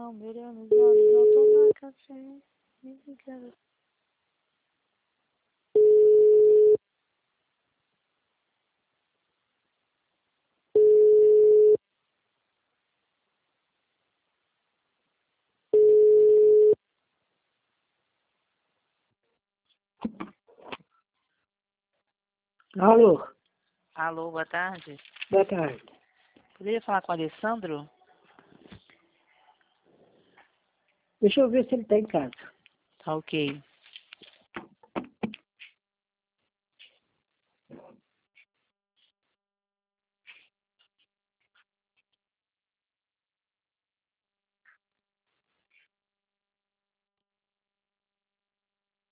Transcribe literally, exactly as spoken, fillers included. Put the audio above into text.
coração, beirando os olhos, voltou na café, me ligando. Alô, Alô, boa tarde. boa tarde. Poderia falar com o Alessandro? Deixa eu ver se ele está em casa. Tá ok.